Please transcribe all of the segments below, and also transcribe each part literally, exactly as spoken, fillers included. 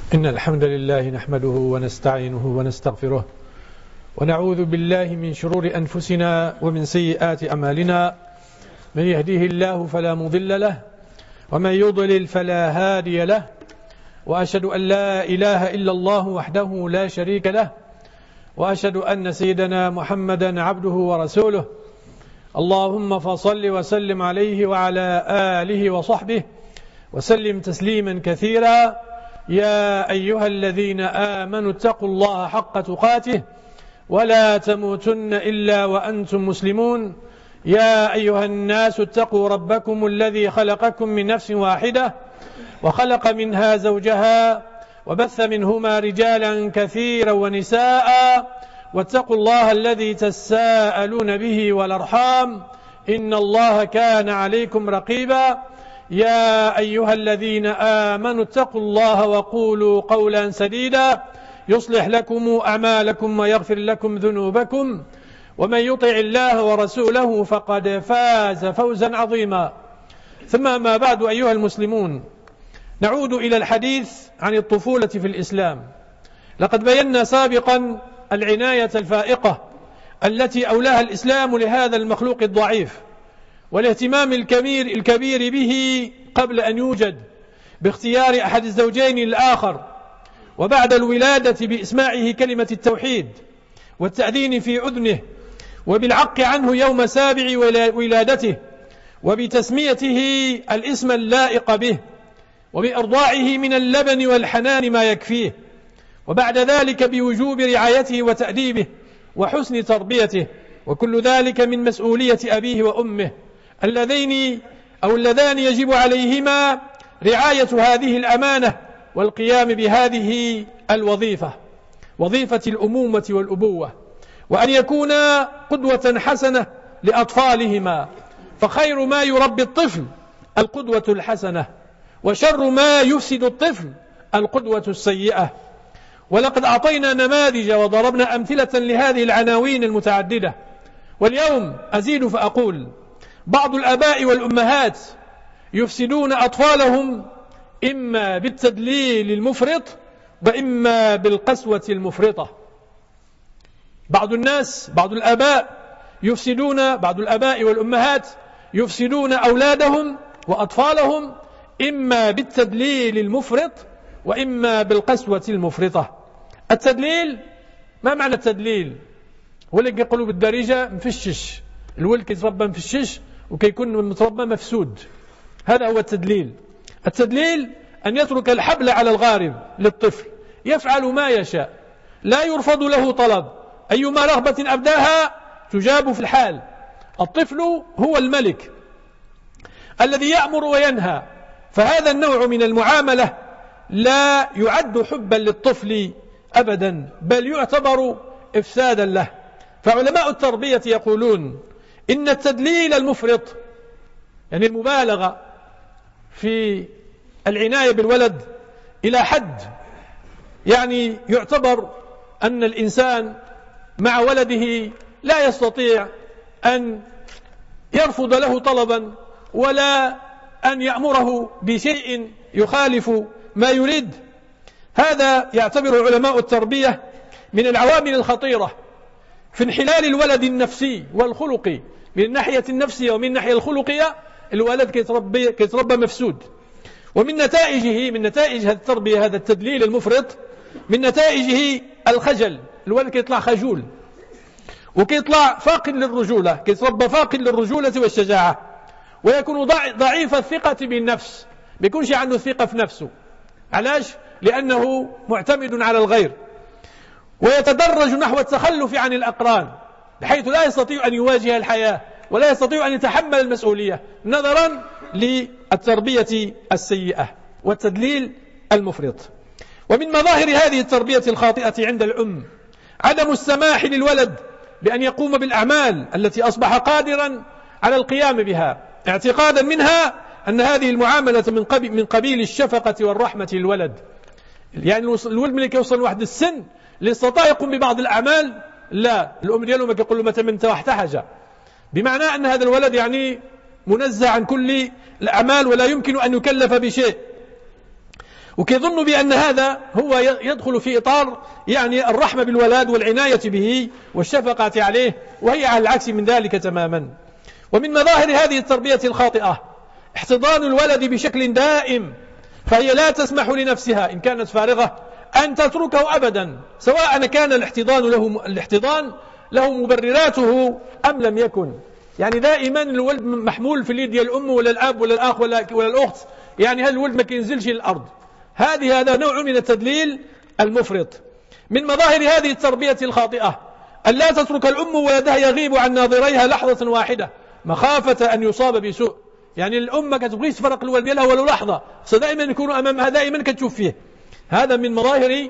إن الحمد لله نحمده ونستعينه ونستغفره ونعوذ بالله من شرور أنفسنا ومن سيئات أعمالنا. من يهديه الله فلا مضل له ومن يضلل فلا هادي له، وأشهد أن لا إله إلا الله وحده لا شريك له، وأشهد أن سيدنا محمدا عبده ورسوله. اللهم فصل وسلم عليه وعلى آله وصحبه وسلم تسليما كثيرا. يا أيها الذين آمنوا اتقوا الله حق تقاته ولا تموتن إلا وأنتم مسلمون. يا أيها الناس اتقوا ربكم الذي خلقكم من نفس واحدة وخلق منها زوجها وبث منهما رجالا كثيرا ونساء، واتقوا الله الذي تساءلون به والأرحام إن الله كان عليكم رقيبا. يا أيها الذين آمنوا اتقوا الله وقولوا قولا سديدا يصلح لكم أعمالكم ويغفر لكم ذنوبكم، ومن يطع الله ورسوله فقد فاز فوزا عظيما. ثم ما بعد، أيها المسلمون، نعود إلى الحديث عن الطفولة في الإسلام. لقد بينا سابقا العناية الفائقة التي أولاها الإسلام لهذا المخلوق الضعيف، والاهتمام الكبير الكبير به قبل أن يوجد، باختيار أحد الزوجين الآخر، وبعد الولادة بإسماعه كلمة التوحيد والتأذين في أذنه، وبالعق عنه يوم سابع ولادته، وبتسميته الاسم اللائق به، وبإرضاعه من اللبن والحنان ما يكفيه، وبعد ذلك بوجوب رعايته وتأديبه وحسن تربيته، وكل ذلك من مسؤولية أبيه وأمه اللذين أو اللذان يجب عليهما رعاية هذه الأمانة والقيام بهذه الوظيفة، وظيفة الأمومة والأبوة، وأن يكونا قدوة حسنة لأطفالهما. فخير ما يربي الطفل القدوة الحسنة، وشر ما يفسد الطفل القدوة السيئة. ولقد أعطينا نماذج وضربنا أمثلة لهذه العناوين المتعددة، واليوم أزيد فأقول: بعض الآباء والأمهات يفسدون أطفالهم إما بالتدليل المفرط وإما بالقسوة المفرطة. بعض الناس بعض الآباء يفسدون بعض الآباء والأمهات يفسدون أولادهم وأطفالهم إما بالتدليل المفرط وإما بالقسوة المفرطة. التدليل، ما معنى التدليل؟ ولك يقولوا بالدارجة مفشش، الولد كيتربى مفشش وكيكون متربى مفسود، هذا هو التدليل. التدليل أن يترك الحبل على الغارب للطفل يفعل ما يشاء، لا يرفض له طلب، أيما رغبة أبداها تجاب في الحال. الطفل هو الملك الذي يأمر وينهى، فهذا النوع من المعاملة لا يعد حبا للطفل أبدا، بل يعتبر إفسادا له. فعلماء التربية يقولون إن التدليل المفرط، يعني المبالغة في العناية بالولد إلى حد يعني يعتبر أن الإنسان مع ولده لا يستطيع أن يرفض له طلبا ولا أن يأمره بشيء يخالف ما يريد. هذا يعتبر علماء التربية من العوامل الخطيرة في انحلال الولد النفسي والخلقي. من الناحية النفسية ومن الناحية الخلقية الولد كيتربى, كيتربى مفسود. ومن نتائجه من نتائج هذه التربية هذا التدليل المفرط، من نتائجه الخجل، الولد كيطلع خجول وكيطلع فاقد للرجولة، كيتربى فاقد للرجولة والشجاعة، ويكون ضعيف الثقة بالنفس، ما يكونش عنده ثقة في نفسه. علاش؟ لأنه معتمد على الغير، ويتدرج نحو التخلف عن الأقران بحيث لا يستطيع أن يواجه الحياة ولا يستطيع أن يتحمل المسؤولية نظرا للتربية السيئة والتدليل المفرط. ومن مظاهر هذه التربية الخاطئة عند الأم عدم السماح للولد بأن يقوم بالأعمال التي أصبح قادرا على القيام بها، اعتقادا منها أن هذه المعاملة من قبيل, من قبيل الشفقة والرحمة للولد. يعني الولد ملي كيوصل واحد السن اللي استطاع يقوم ببعض الأعمال، لا، الأم ديالو ما كيقول له متى من تحت حاجة، بمعنى أن هذا الولد يعني منزع عن كل الأعمال ولا يمكن أن يكلف بشيء. وكيظن بأن هذا هو يدخل في إطار يعني الرحمة بالولد والعناية به والشفقة عليه، وهي على العكس من ذلك تماما. ومن مظاهر هذه التربية الخاطئة احتضان الولد بشكل دائم، فهي لا تسمح لنفسها إن كانت فارغة أن تتركه أبدا، سواء كان الاحتضان له, الاحتضان له مبرراته أم لم يكن. يعني دائما الولد محمول في اليد ديال الأم ولا الأب ولا الأخ ولا, ولا الأخت، يعني هذا الولد ما كينزلش للأرض. هذه هذا نوع من التدليل المفرط. من مظاهر هذه التربية الخاطئة أن لا تترك الأم ولدها يغيب عن ناظريها لحظة واحدة مخافة أن يصاب بسوء. يعني الأم ما كتبغيش تفرق الولد ديالها ولو لحظة، دائما يكونوا أمامها، دائما كتشوف فيه. هذا من مظاهر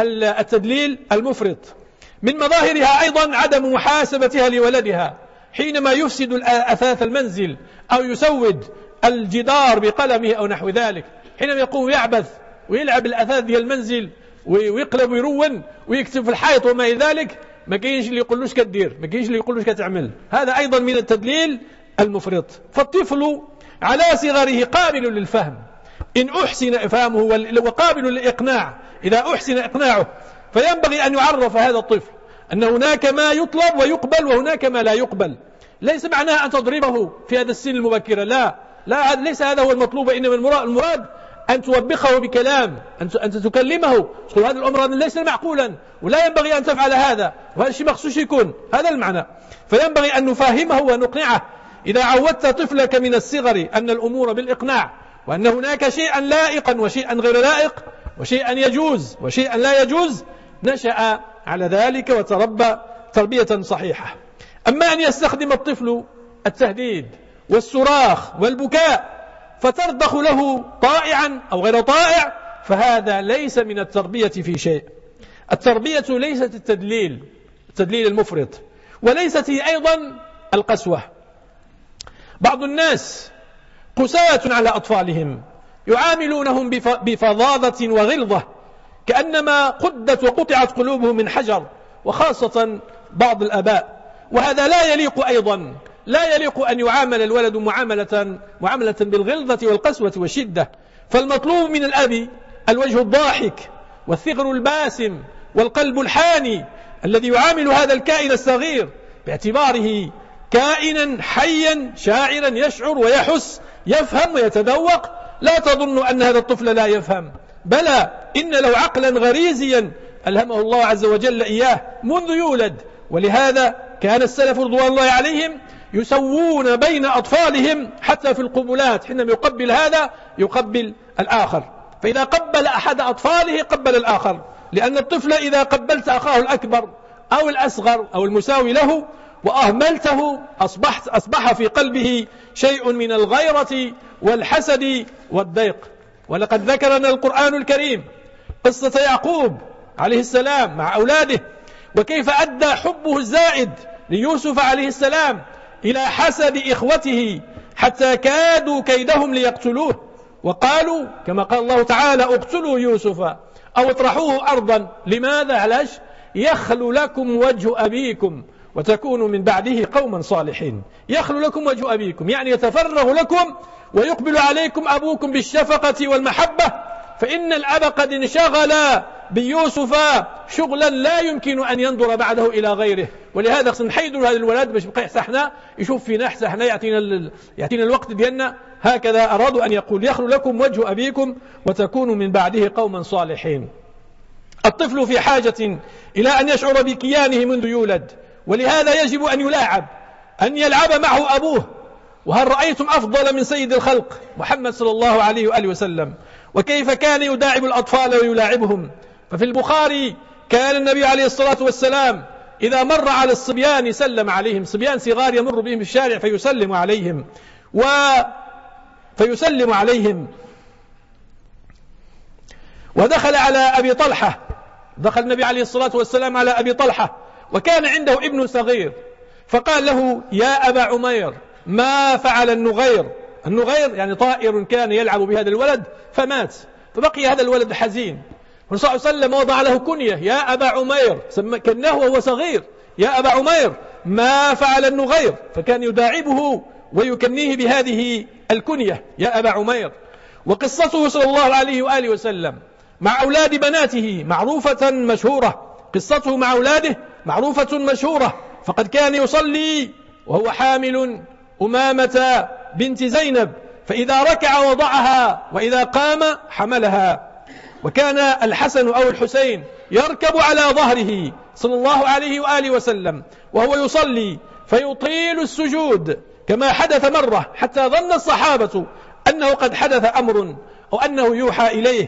التدليل المفرط. من مظاهرها أيضا عدم محاسبتها لولدها حينما يفسد أثاث المنزل أو يسود الجدار بقلمه أو نحو ذلك، حينما يقوم يعبث ويلعب الأثاث ديال المنزل ويقلب ويرون ويكتب في الحائط وما إلى ذلك، ما كاينش اللي يقول لوش كدير، ما كاينش اللي يقول لوش كتعمل. هذا أيضا من التدليل المفرط. فالطفل على صغره قابل للفهم إن أحسن إفهامه وقابل للإقناع إذا أحسن إقناعه، فينبغي أن يعرف هذا الطفل أن هناك ما يطلب ويقبل وهناك ما لا يقبل. ليس معناه أن تضربه في هذا السن المبكرة، لا لا ليس هذا هو المطلوب، إنما المراد أن توبخه بكلام، أن تكلمه، تقول هذا الأمر ليس معقولا ولا ينبغي أن تفعل هذا، وهذا الشيء مخصوص يكون، هذا المعنى. فينبغي أن نفهمه ونقنعه. إذا عودت طفلك من الصغر أن الأمور بالإقناع، وأن هناك شيئا لائقا وشيئا غير لائق، وشيئا يجوز وشيئا لا يجوز، نشأ على ذلك وتربى تربية صحيحة. أما أن يستخدم الطفل التهديد والصراخ والبكاء فترضخ له طائعا أو غير طائع، فهذا ليس من التربية في شيء. التربية ليست التدليل التدليل المفرط، وليست هي أيضا القسوة. بعض الناس قساة على أطفالهم، يعاملونهم بفظاظة وغلظة كأنما قدت وقطعت قلوبهم من حجر، وخاصة بعض الآباء. وهذا لا يليق أيضا، لا يليق أن يعامل الولد معاملة معاملة بالغلظة والقسوة والشدة. فالمطلوب من الأب الوجه الضاحك والثغر الباسم والقلب الحاني الذي يعامل هذا الكائن الصغير باعتباره كائنا حيا شاعرا يشعر ويحس، يفهم ويتذوق. لا تظن أن هذا الطفل لا يفهم، بلى إن له عقلا غريزيا ألهمه الله عز وجل إياه منذ يولد. ولهذا كان السلف رضوان الله عليهم يسوون بين أطفالهم حتى في القبلات، حينما يقبل هذا يقبل الآخر، فإذا قبل أحد أطفاله قبل الآخر، لأن الطفل إذا قبلت أخاه الأكبر أو الأصغر أو المساوي له وأهملته أصبحت أصبح في قلبه شيء من الغيرة والحسد والضيق. ولقد ذكرنا القرآن الكريم قصة يعقوب عليه السلام مع أولاده، وكيف أدى حبه الزائد ليوسف عليه السلام إلى حسد إخوته حتى كادوا كيدهم ليقتلوه، وقالوا كما قال الله تعالى اقتلوا يوسف أو اطرحوه أرضا. لماذا؟ علاش؟ يخلو لكم وجه أبيكم وتكونوا من بعده قوما صالحين. يخلو لكم وجه أبيكم يعني يتفرغ لكم ويقبل عليكم أبوكم بالشفقة والمحبة، فإن الأب قد انشغل بيوسف شغلا لا يمكن أن ينظر بعده إلى غيره. ولهذا نحيدوا هذا الولد باش يبقى يحسحنا، يشوف فينا حسحنا، يعطينا يعطينا الوقت ديالنا. هكذا أرادوا أن يقول يخلو لكم وجه أبيكم وتكونوا من بعده قوما صالحين. الطفل في حاجة إلى أن يشعر بكيانه منذ يولد، ولهذا يجب أن يلاعب، أن يلعب معه أبوه. وهل رأيتم أفضل من سيد الخلق محمد صلى الله عليه وآله وسلم، وكيف كان يداعب الأطفال ويلاعبهم؟ ففي البخاري كان النبي عليه الصلاة والسلام إذا مر على الصبيان سلم عليهم، صبيان صغار يمر بهم في الشارع فيسلم عليهم و فيسلم عليهم. ودخل على أبي طلحة، دخل النبي عليه الصلاة والسلام على أبي طلحة وكان عنده ابن صغير، فقال له يا أبا عمير ما فعل النغير؟ النغير يعني طائر كان يلعب بهذا الولد فمات، فبقي هذا الولد حزين. والرسول صلى الله عليه وسلم وضع له كنية يا أبا عمير، كناه وهو صغير يا أبا عمير ما فعل النغير، فكان يداعبه ويكنيه بهذه الكنية يا أبا عمير. وقصته صلى الله عليه وآله وسلم مع أولاد بناته معروفة مشهورة، قصته مع أولاده معروفة مشهورة، فقد كان يصلي وهو حامل أمامة بنت زينب، فإذا ركع وضعها وإذا قام حملها. وكان الحسن أو الحسين يركب على ظهره صلى الله عليه وآله وسلم وهو يصلي فيطيل السجود، كما حدث مرة حتى ظن الصحابة أنه قد حدث أمر أو أنه يوحى إليه،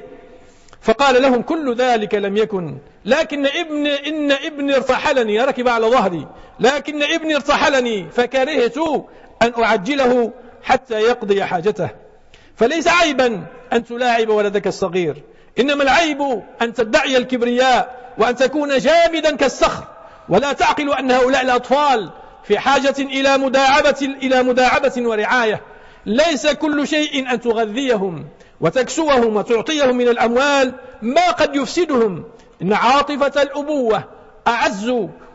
فقال لهم كل ذلك لم يكن، لكن ابن إن ابني ارتحلني، ركب على ظهري، لكن ابني ارتحلني فكرهت أن أعجله حتى يقضي حاجته. فليس عيبا أن تلاعب ولدك الصغير، إنما العيب أن تدعي الكبرياء وأن تكون جامدا كالصخر، ولا تعقل أن هؤلاء الأطفال في حاجة إلى مداعبة, إلى مداعبة ورعاية. ليس كل شيء أن تغذيهم وتكسوهم وتعطيهم من الأموال ما قد يفسدهم، إن عاطفة الأبوة أعز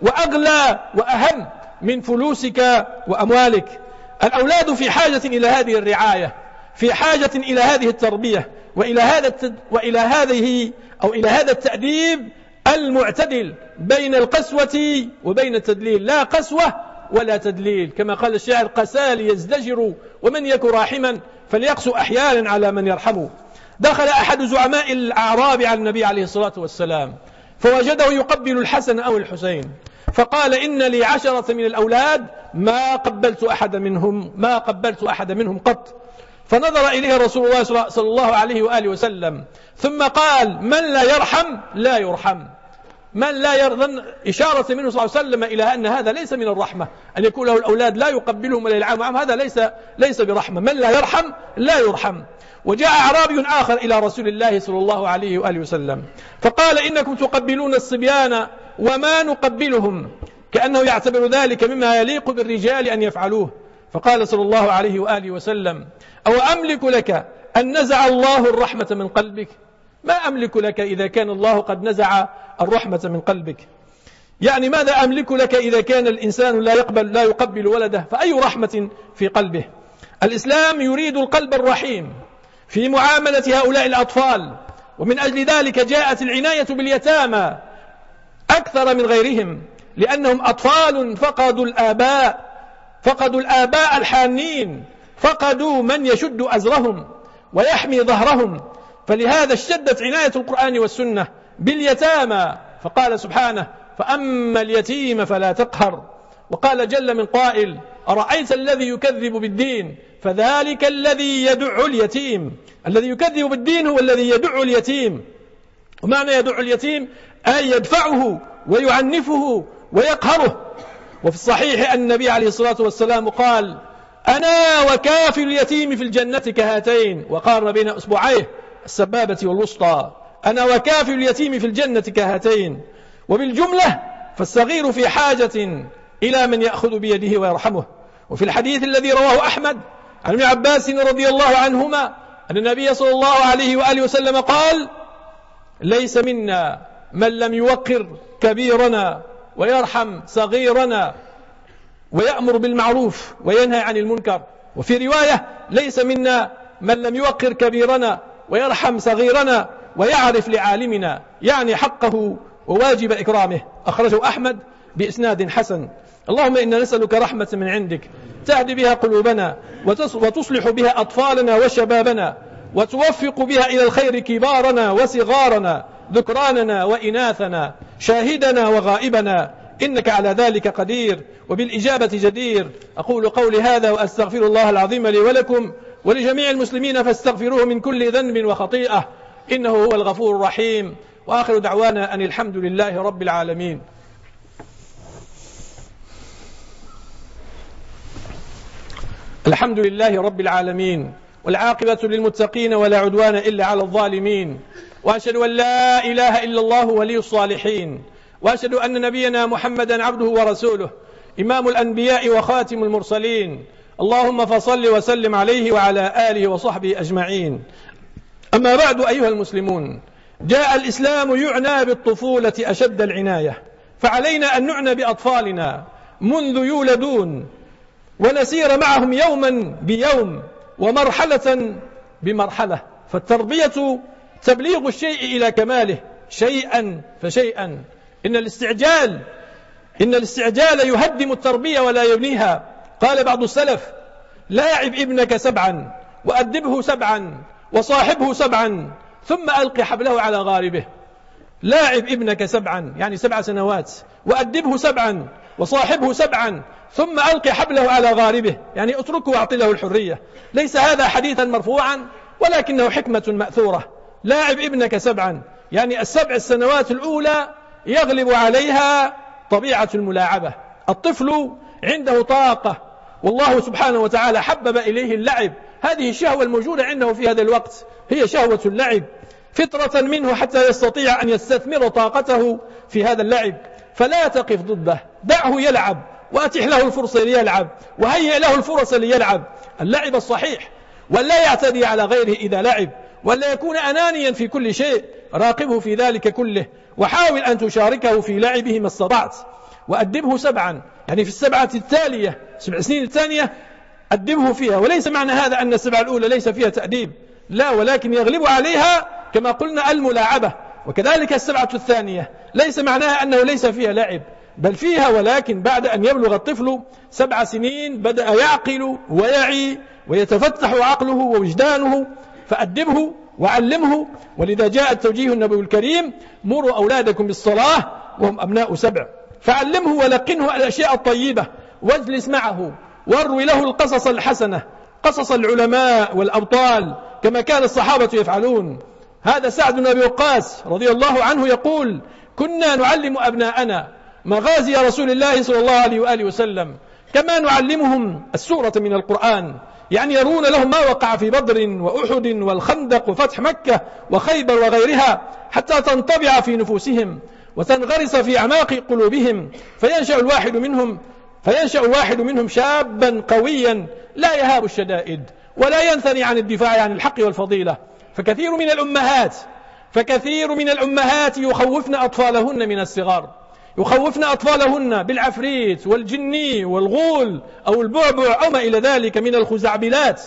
وأغلى وأهم من فلوسك وأموالك. الأولاد في حاجة إلى هذه الرعاية، في حاجة إلى هذه التربية، وإلى هذا التد... وإلى هذه أو إلى هذا التأديب المعتدل بين القسوة وبين التدليل، لا قسوة ولا تدليل، كما قال الشاعر: قسال يزدجر ومن يك راحما فليقسو أحيانا على من يرحمه. دخل أحد زعماء الأعراب على النبي عليه الصلاة والسلام فوجده يقبل الحسن أو الحسين، فقال: إن لي عشرة من الأولاد ما قبلت أحد منهم ما قبلت أحد منهم قط. فنظر إليه رسول الله صلى الله عليه وآله وسلم ثم قال: من لا يرحم لا يرحم. من لا يرضى، إشارة منه صلى الله عليه وسلم إلى أن هذا ليس من الرحمة، أن يكون له الأولاد لا يقبلهم ولا يلعبهم معهم، هذا ليس ليس برحمة. من لا يرحم لا يرحم. وجاء أعرابي آخر إلى رسول الله صلى الله عليه وآله وسلم فقال: إنكم تقبلون الصبيان وما نقبلهم، كأنه يعتبر ذلك مما يليق بالرجال أن يفعلوه. فقال صلى الله عليه وآله وسلم: أو أملك لك أن نزع الله الرحمة من قلبك؟ ما أملك لك إذا كان الله قد نزع الرحمة من قلبك؟ يعني ماذا أملك لك إذا كان الإنسان لا يقبل لا يقبل ولده، فأي رحمة في قلبه؟ الإسلام يريد القلب الرحيم في معاملة هؤلاء الأطفال، ومن أجل ذلك جاءت العناية باليتامى أكثر من غيرهم، لأنهم أطفال فقدوا الآباء فقدوا الآباء الحانين، فقدوا من يشد أزرهم ويحمي ظهرهم. فلهذا اشتدت عناية القرآن والسنة باليتامى، فقال سبحانه: فأما اليتيم فلا تقهر. وقال جل من قائل: أرأيت الذي يكذب بالدين فذلك الذي يدع اليتيم. الذي يكذب بالدين هو الذي يدع اليتيم. ومعنى يدع اليتيم أي يدفعه ويعنفه ويقهره. وفي الصحيح أن النبي عليه الصلاة والسلام قال: أنا وكافل اليتيم في الجنة كهاتين، وقارن بين أصبعيه السبابة والوسطى، أنا وكافل اليتيم في الجنة كهاتين. وبالجملة فالصغير في حاجة إلى من يأخذ بيده ويرحمه. وفي الحديث الذي رواه أحمد عن ابن عباس رضي الله عنهما أن النبي صلى الله عليه وآله وسلم قال: ليس منا من لم يوقر كبيرنا ويرحم صغيرنا ويأمر بالمعروف وينهى عن المنكر. وفي رواية: ليس منا من لم يوقر كبيرنا ويرحم صغيرنا ويعرف لعالمنا، يعني حقه وواجب إكرامه. أخرجه أحمد بإسناد حسن. اللهم إنا نسألك رحمة من عندك تهدي بها قلوبنا وتصلح بها أطفالنا وشبابنا، وتوفق بها إلى الخير كبارنا وصغارنا، ذكراننا وإناثنا، شاهدنا وغائبنا، إنك على ذلك قدير وبالإجابة جدير. أقول قولي هذا وأستغفر الله العظيم لي ولكم ولجميع المسلمين فاستغفروه من كل ذنب وخطيئة، إنه هو الغفور الرحيم. وآخر دعوانا أن الحمد لله رب العالمين. الحمد لله رب العالمين، والعاقبة للمتقين ولا عدوان إلا على الظالمين، وأشهد أن لا إله إلا الله ولي الصالحين، وأشهد أن نبينا محمدا عبده ورسوله إمام الأنبياء وخاتم المرسلين. اللهم فصل وسلم عليه وعلى آله وصحبه أجمعين. أما بعد أيها المسلمون، جاء الإسلام يعنى بالطفولة أشد العناية، فعلينا أن نعنى بأطفالنا منذ يولدون، ونسير معهم يوما بيوم ومرحلة بمرحلة. فالتربية تبليغ الشيء إلى كماله شيئا فشيئا. إن الاستعجال إن الاستعجال يهدم التربية ولا يبنيها. قال بعض السلف: لاعب ابنك سبعا وأدبه سبعا وصاحبه سبعا ثم ألق حبله على غاربه. لاعب ابنك سبعا يعني سبع سنوات، وأدبه سبعا وصاحبه سبعا ثم ألق حبله على غاربه، يعني اتركه واعط له الحرية. ليس هذا حديثا مرفوعا ولكنه حكمة مأثورة. لاعب ابنك سبعا يعني السبع السنوات الأولى يغلب عليها طبيعة الملاعبة. الطفل عنده طاقة، والله سبحانه وتعالى حبب إليه اللعب. هذه الشهوة الموجودة عنده في هذا الوقت هي شهوة اللعب فطرة منه حتى يستطيع أن يستثمر طاقته في هذا اللعب. فلا تقف ضده، دعه يلعب وأتح له الفرصة ليلعب وهيئ له الفرص ليلعب اللعب الصحيح، ولا يعتدي على غيره إذا لعب، ولا يكون أنانيا في كل شيء. راقبه في ذلك كله وحاول أن تشاركه في لعبه ما استطعت. وأدبه سبعا يعني في السبعة التالية، سبع سنين الثانية أدبه فيها. وليس معنى هذا أن السبعة الأولى ليس فيها تأديب، لا، ولكن يغلب عليها كما قلنا الملاعبة. وكذلك السبعة الثانية ليس معناها أنه ليس فيها لعب، بل فيها، ولكن بعد أن يبلغ الطفل سبع سنين بدأ يعقل ويعي ويتفتح عقله ووجدانه. فأدبه وعلمه. ولذا جاء التوجيه النبوي الكريم: مروا أولادكم بالصلاة وهم أبناء سبع. فعلمه ولقنه الأشياء الطيبة، واجلس معه واروي له القصص الحسنة، قصص العلماء والأبطال كما كان الصحابة يفعلون. هذا سعد بن أبي وقاص رضي الله عنه يقول: كنا نعلم أبناءنا مغازي رسول الله صلى الله عليه وآله وسلم كما نعلمهم السورة من القرآن. يعني يرون لهم ما وقع في بدر وأحد والخندق وفتح مكة وخيبر وغيرها، حتى تنطبع في نفوسهم وتنغرس في أعماق قلوبهم، فينشأ الواحد منهم فينشأ الواحد منهم شابا قويا لا يهاب الشدائد ولا ينثني عن الدفاع عن الحق والفضيلة. فكثير من الأمهات فكثير من الأمهات يخوفن أطفالهن من الصغار، يخوفن أطفالهن بالعفريت والجني والغول أو البعبع أو ما إلى ذلك من الخزعبلات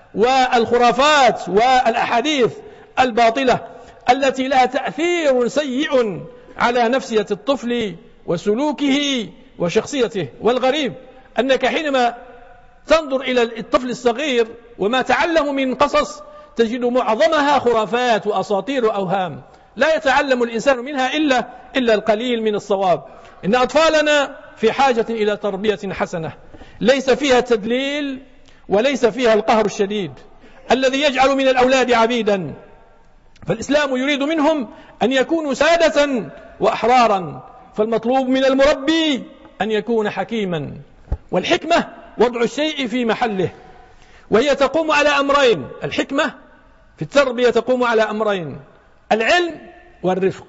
والخرافات والأحاديث الباطلة التي لها تأثير سيء على نفسية الطفل وسلوكه وشخصيته. والغريب أنك حينما تنظر إلى الطفل الصغير وما تعلم من قصص تجد معظمها خرافات وأساطير وأوهام، لا يتعلم الإنسان منها إلا, إلا القليل من الصواب. إن أطفالنا في حاجة إلى تربية حسنة ليس فيها تدليل وليس فيها القهر الشديد الذي يجعل من الأولاد عبيدا. فالإسلام يريد منهم أن يكونوا سادة وأحرارا. فالمطلوب من المربي أن يكون حكيما، والحكمة وضع الشيء في محله، وهي تقوم على أمرين. الحكمة في التربية تقوم على أمرين: العلم والرفق.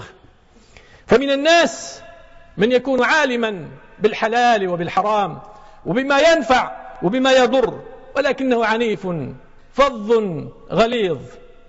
فمن الناس من يكون عالما بالحلال وبالحرام وبما ينفع وبما يضر، ولكنه عنيف فظ غليظ،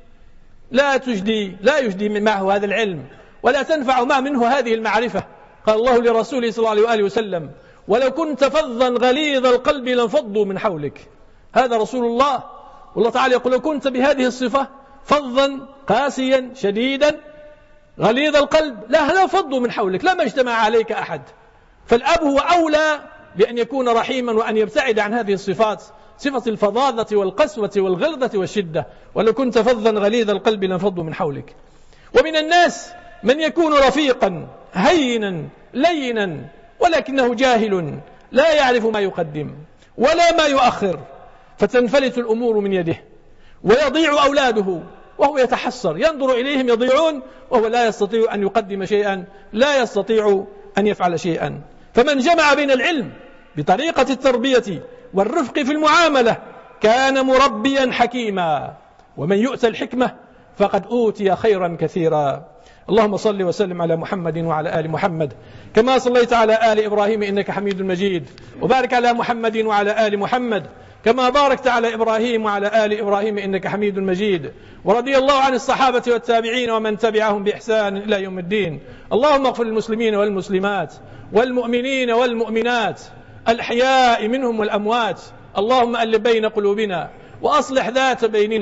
لا تجدي لا يجدي معه هذا العلم ولا تنفع ما منه هذه المعرفة. قال الله لرسوله صلى الله عليه وآله وسلم: ولو كنت فظا غليظ القلب لانفضوا من حولك. هذا رسول الله، والله تعالى يقول: لو كنت بهذه الصفة فظا قاسيا شديدا غليظ القلب لا لانفضوا من حولك، لما اجتمع عليك أحد. فالأب هو أولى بأن يكون رحيما وأن يبتعد عن هذه الصفات، صفة الفظاظة والقسوة والغلظة والشدة. ولو كنت فظا غليظ القلب لانفضوا من حولك. ومن الناس من يكون رفيقا هينا لينا ولكنه جاهل لا يعرف ما يقدم ولا ما يؤخر، فتنفلت الأمور من يده ويضيع أولاده وهو يتحسر، ينظر إليهم يضيعون وهو لا يستطيع أن يقدم شيئا، لا يستطيع أن يفعل شيئا. فمن جمع بين العلم بطريقة التربية والرفق في المعاملة كان مربيا حكيما. ومن يؤتى الحكمة فقد أوتي خيرا كثيرا. اللهم صل وسلم على محمد وعلى آل محمد كما صليت على آل إبراهيم إنك حميد مجيد، وبارك على محمد وعلى آل محمد كما باركت على إبراهيم وعلى آل إبراهيم إنك حميد مجيد. ورضي الله عن الصحابة والتابعين ومن تبعهم بإحسان إلى يوم الدين. اللهم اغفر للمسلمين والمسلمات والمؤمنين والمؤمنات الأحياء منهم والأموات. اللهم ألف بين قلوبنا وأصلح ذات بيننا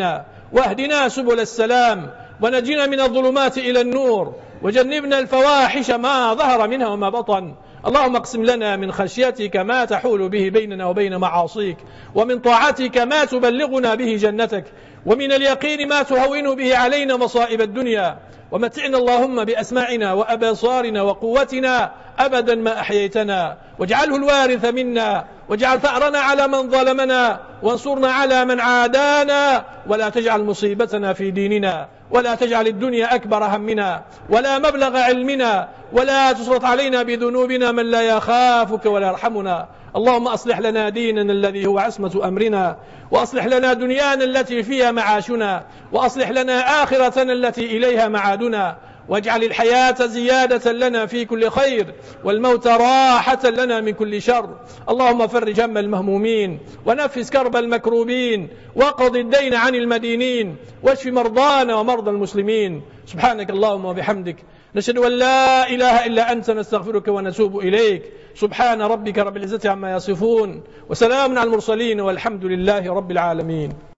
واهدنا سبل السلام، ونجنا من الظلمات إلى النور، وجنبنا الفواحش ما ظهر منها وما بطن. اللهم اقسم لنا من خشيتك ما تحول به بيننا وبين معاصيك، ومن طاعتك ما تبلغنا به جنتك، ومن اليقين ما تهون به علينا مصائب الدنيا. ومتعنا اللهم بأسماعنا وأبصارنا وقوتنا أبدا ما أحييتنا، واجعله الوارث منا، واجعل ثأرنا على من ظلمنا، وانصرنا على من عادانا، ولا تجعل مصيبتنا في ديننا، ولا تجعل الدنيا أكبر همنا ولا مبلغ علمنا، ولا تسلط علينا بذنوبنا من لا يخافك ولا يرحمنا. اللهم أصلح لنا ديننا الذي هو عصمة أمرنا، وأصلح لنا دنيانا التي فيها معاشنا، وأصلح لنا آخرتنا التي إليها معادنا، واجعل الحياة زيادة لنا في كل خير، والموت راحة لنا من كل شر. اللهم فرج هم المهمومين، ونفس كرب المكروبين، وقض الدين عن المدينين، واشف مرضانا ومرضى المسلمين. سبحانك اللهم وبحمدك، نشهد أن لا إله إلا أنت، نستغفرك ونتوب إليك. سبحان ربك رب العزة عما يصفون، وسلام على المرسلين، والحمد لله رب العالمين.